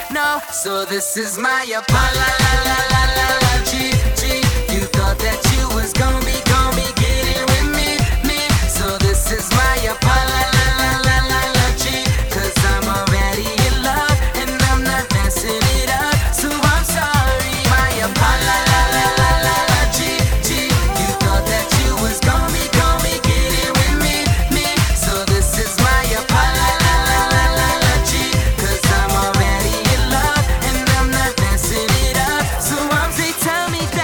No, so this is my apology. You thought that you was gonna be